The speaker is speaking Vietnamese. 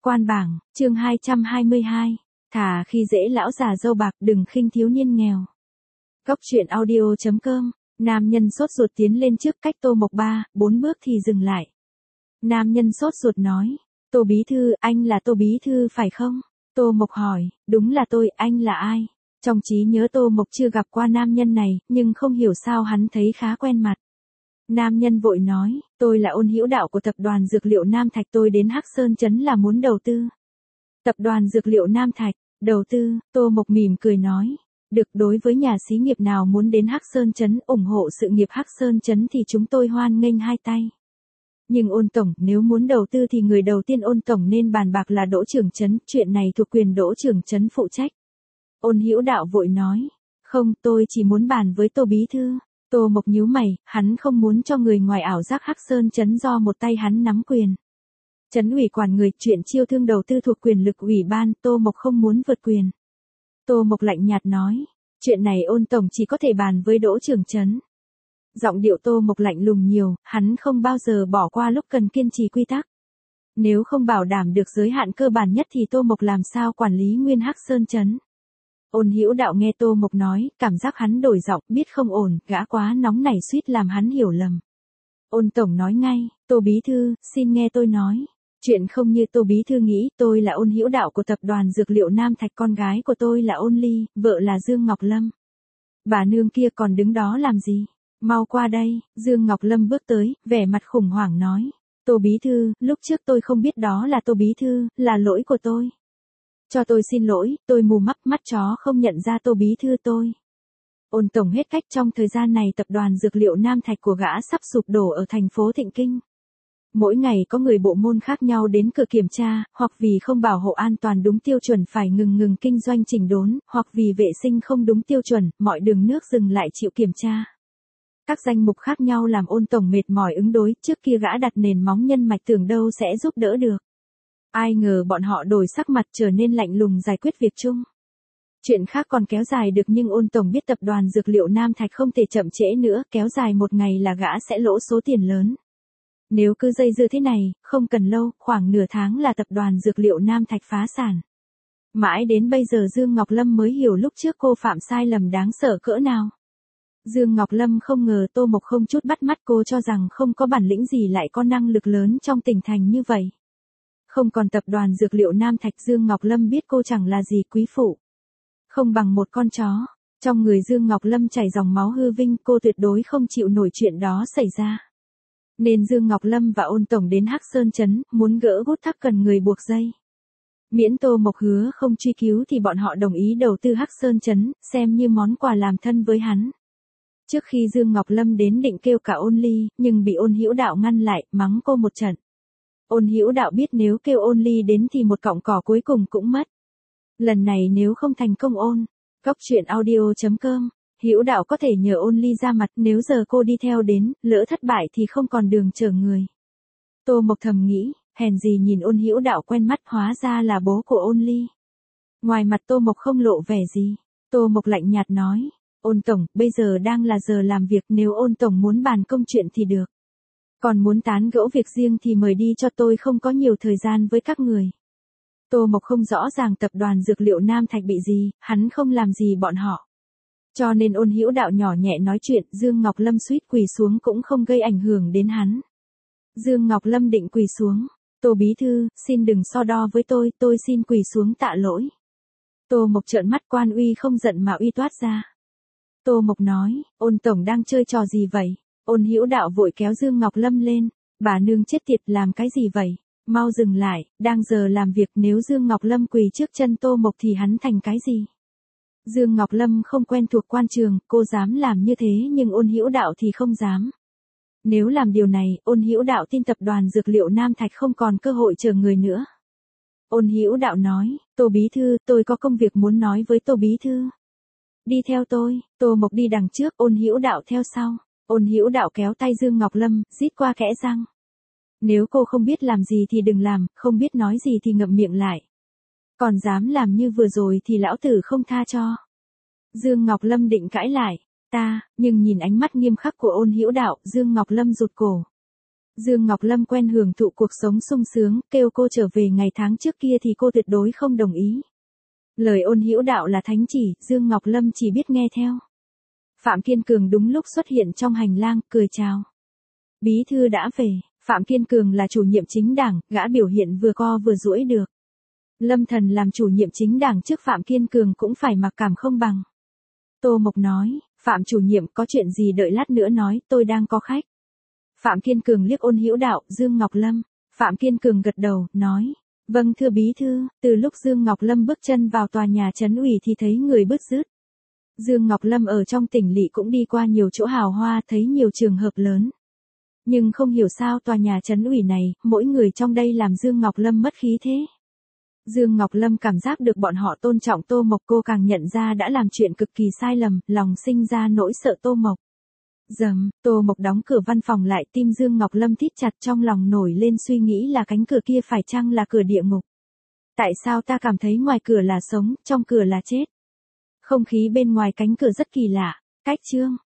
Quan bảng, chương 222. Thà khi dễ lão già dâu bạc đừng khinh thiếu niên nghèo. Góc truyện audio.com. Nam nhân sốt ruột tiến lên trước cách Tô Mộc 3-4 bước thì dừng lại. Nam nhân sốt ruột nói, Tô Bí Thư, anh là Tô Bí Thư phải không? Tô Mộc hỏi, đúng là tôi, anh là ai? Trong trí nhớ Tô Mộc chưa gặp qua nam nhân này, nhưng không hiểu sao hắn thấy khá quen mặt. Nam nhân vội nói, tôi là Ôn Hữu Đạo của tập đoàn Dược liệu Nam Thạch, tôi đến Hắc Sơn Trấn là muốn đầu tư. Tập đoàn Dược liệu Nam Thạch, đầu tư, Tô Mộc mỉm cười nói. Được, đối với nhà xí nghiệp nào muốn đến Hắc Sơn Trấn ủng hộ sự nghiệp Hắc Sơn Trấn thì chúng tôi hoan nghênh hai tay. Nhưng Ôn Tổng, nếu muốn đầu tư thì người đầu tiên Ôn Tổng nên bàn bạc là Đỗ trưởng trấn, chuyện này thuộc quyền Đỗ trưởng trấn phụ trách. Ôn Hữu Đạo vội nói, không, tôi chỉ muốn bàn với Tô Bí Thư. Tô Mộc nhíu mày, hắn không muốn cho người ngoài ảo giác Hắc Sơn Trấn do một tay hắn nắm quyền. Trấn ủy quản người, chuyện chiêu thương đầu tư thuộc quyền lực ủy ban, Tô Mộc không muốn vượt quyền. Tô Mộc lạnh nhạt nói, chuyện này Ôn Tổng chỉ có thể bàn với Đỗ trưởng trấn. Giọng điệu Tô Mộc lạnh lùng nhiều, hắn không bao giờ bỏ qua lúc cần kiên trì quy tắc. Nếu không bảo đảm được giới hạn cơ bản nhất thì Tô Mộc làm sao quản lý nguyên Hắc Sơn Trấn. Ôn Hữu Đạo nghe Tô Mộc nói, cảm giác hắn đổi giọng, biết không ổn, gã quá nóng nảy suýt làm hắn hiểu lầm. Ôn Tổng nói ngay, Tô Bí Thư, xin nghe tôi nói. Chuyện không như Tô Bí Thư nghĩ, tôi là Ôn Hữu Đạo của tập đoàn Dược liệu Nam Thạch, con gái của tôi là Ôn Ly, vợ là Dương Ngọc Lâm. Bà nương kia còn đứng đó làm gì? Mau qua đây, Dương Ngọc Lâm bước tới, vẻ mặt khủng hoảng nói. Tô Bí Thư, lúc trước tôi không biết đó là Tô Bí Thư, là lỗi của tôi. Cho tôi xin lỗi, tôi mù mắt chó không nhận ra Tô Bí Thư tôi. Ôn Tổng hết cách, trong thời gian này tập đoàn Dược liệu Nam Thạch của gã sắp sụp đổ ở thành phố Thịnh Kinh. Mỗi ngày có người bộ môn khác nhau đến cửa kiểm tra, hoặc vì không bảo hộ an toàn đúng tiêu chuẩn phải ngừng kinh doanh chỉnh đốn, hoặc vì vệ sinh không đúng tiêu chuẩn, mọi đường nước dừng lại chịu kiểm tra. Các danh mục khác nhau làm Ôn Tổng mệt mỏi ứng đối, trước kia gã đặt nền móng nhân mạch tưởng đâu sẽ giúp đỡ được. Ai ngờ bọn họ đổi sắc mặt trở nên lạnh lùng giải quyết việc chung. Chuyện khác còn kéo dài được nhưng Ôn Tổng biết tập đoàn Dược liệu Nam Thạch không thể chậm trễ nữa, kéo dài một ngày là gã sẽ lỗ số tiền lớn. Nếu cứ dây dưa thế này, không cần lâu, khoảng nửa tháng là tập đoàn Dược liệu Nam Thạch phá sản. Mãi đến bây giờ Dương Ngọc Lâm mới hiểu lúc trước cô phạm sai lầm đáng sợ cỡ nào. Dương Ngọc Lâm không ngờ Tô Mộc không chút bắt mắt, cô cho rằng không có bản lĩnh gì lại có năng lực lớn trong tỉnh thành như vậy. Không còn tập đoàn Dược liệu Nam Thạch, Dương Ngọc Lâm biết cô chẳng là gì, quý phụ. Không bằng một con chó. Trong người Dương Ngọc Lâm chảy dòng máu hư vinh, cô tuyệt đối không chịu nổi chuyện đó xảy ra. Nên Dương Ngọc Lâm và Ôn Tổng đến Hắc Sơn Trấn, muốn gỡ gút thắt cần người buộc dây. Miễn Tô Mộc hứa không truy cứu thì bọn họ đồng ý đầu tư Hắc Sơn Trấn, xem như món quà làm thân với hắn. Trước khi Dương Ngọc Lâm đến định kêu cả Ôn Ly, nhưng bị Ôn Hữu Đạo ngăn lại, mắng cô một trận. Ôn Hữu Đạo biết nếu kêu Ôn Ly đến thì một cọng cỏ cuối cùng cũng mất. Lần này nếu không thành công Góc truyện audio.com, Hữu Đạo có thể nhờ Ôn Ly ra mặt, nếu giờ cô đi theo đến, lỡ thất bại thì không còn đường chở người. Tô Mộc thầm nghĩ, hèn gì nhìn Ôn Hữu Đạo quen mắt, hóa ra là bố của Ôn Ly. Ngoài mặt Tô Mộc không lộ vẻ gì. Tô Mộc lạnh nhạt nói, Ôn Tổng, bây giờ đang là giờ làm việc, nếu Ôn Tổng muốn bàn công chuyện thì được. Còn muốn tán gẫu việc riêng thì mời đi, cho tôi không có nhiều thời gian với các người. Tô Mộc không rõ ràng tập đoàn Dược liệu Nam Thạch bị gì, hắn không làm gì bọn họ. Cho nên Ôn Hữu Đạo nhỏ nhẹ nói chuyện, Dương Ngọc Lâm suýt quỳ xuống cũng không gây ảnh hưởng đến hắn. Dương Ngọc Lâm định quỳ xuống. Tô Bí Thư, xin đừng so đo với tôi xin quỳ xuống tạ lỗi. Tô Mộc trợn mắt, quan uy không giận mà uy toát ra. Tô Mộc nói, Ôn Tổng đang chơi trò gì vậy? Ôn Hữu Đạo vội kéo Dương Ngọc Lâm lên. Bà nương chết tiệt, làm cái gì vậy? Mau dừng lại, đang giờ làm việc, nếu Dương Ngọc Lâm quỳ trước chân Tô Mộc thì hắn thành cái gì? Dương Ngọc Lâm không quen thuộc quan trường, cô dám làm như thế nhưng Ôn Hữu Đạo thì không dám. Nếu làm điều này, Ôn Hữu Đạo tin tập đoàn Dược liệu Nam Thạch không còn cơ hội chờ người nữa. Ôn Hữu Đạo nói, Tô Bí Thư, tôi có công việc muốn nói với Tô Bí Thư. Đi theo tôi. Tô Mộc đi đằng trước, Ôn Hữu Đạo theo sau. Ôn Hữu Đạo kéo tay Dương Ngọc Lâm, rít qua kẽ răng. Nếu cô không biết làm gì thì đừng làm, không biết nói gì thì ngậm miệng lại. Còn dám làm như vừa rồi thì lão tử không tha cho. Dương Ngọc Lâm định cãi lại, nhưng nhìn ánh mắt nghiêm khắc của Ôn Hữu Đạo, Dương Ngọc Lâm rụt cổ. Dương Ngọc Lâm quen hưởng thụ cuộc sống sung sướng, kêu cô trở về ngày tháng trước kia thì cô tuyệt đối không đồng ý. Lời ôn hữu đạo là thánh chỉ, Dương Ngọc Lâm chỉ biết nghe theo. Phạm Kiên Cường đúng lúc xuất hiện trong hành lang, cười chào. Bí thư đã về, Phạm Kiên Cường là chủ nhiệm chính đảng, gã biểu hiện vừa co vừa duỗi được. Lâm Thần làm chủ nhiệm chính đảng trước Phạm Kiên Cường cũng phải mặc cảm không bằng. Tô Mộc nói, Phạm chủ nhiệm có chuyện gì đợi lát nữa nói, tôi đang có khách. Phạm Kiên Cường liếc ôn hữu đạo, Dương Ngọc Lâm. Phạm Kiên Cường gật đầu, nói, vâng thưa bí thư, từ lúc Dương Ngọc Lâm bước chân vào tòa nhà trấn ủy thì thấy người bứt rứt. Dương Ngọc Lâm ở trong tỉnh lỵ cũng đi qua nhiều chỗ hào hoa, thấy nhiều trường hợp lớn. Nhưng không hiểu sao tòa nhà trấn ủy này, mỗi người trong đây làm Dương Ngọc Lâm mất khí thế. Dương Ngọc Lâm cảm giác được bọn họ tôn trọng Tô Mộc, cô càng nhận ra đã làm chuyện cực kỳ sai lầm, lòng sinh ra nỗi sợ Tô Mộc. Dầm, Tô Mộc đóng cửa văn phòng lại, tim Dương Ngọc Lâm thít chặt, trong lòng nổi lên suy nghĩ là cánh cửa kia phải chăng là cửa địa ngục. Tại sao ta cảm thấy ngoài cửa là sống, trong cửa là chết? Không khí bên ngoài cánh cửa rất kỳ lạ. Cách chương